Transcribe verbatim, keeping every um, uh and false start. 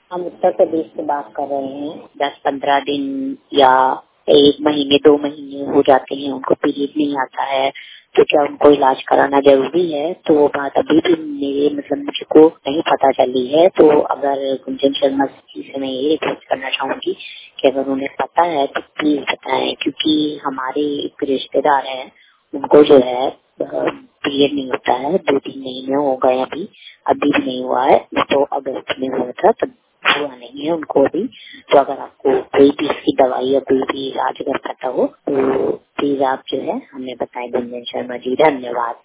हम उत्तर प्रदेश से बात कर रहे हैं। दस पंद्रह दिन या एक महीने दो महीने हो जाते हैं, उनको पीरियड नहीं आता है, तो क्या उनको इलाज कराना जरूरी है? तो वो बात अभी भी मेरे मतलब मुझको नहीं पता चली है। तो अगर गुंजन शर्मा जी से मैं ये रिक्वेस्ट करना चाहूंगी कि अगर उन्हें पता है तो प्लीज बताएं, क्योंकि हमारे एक रिश्तेदार है, उनको जो है पीरियड नहीं होता है, दो तीन महीने हो गए, अभी अभी भी नहीं हुआ है। तो अगस्त में हुआ था, तब हुआ नहीं है उनको अभी। तो अगर आपको कोई भी इसकी दवाई या कोई भी इलाज अगर पता हो तो प्लीज आप जो है हमें बताएं गुंजन शर्मा जी। धन्यवाद।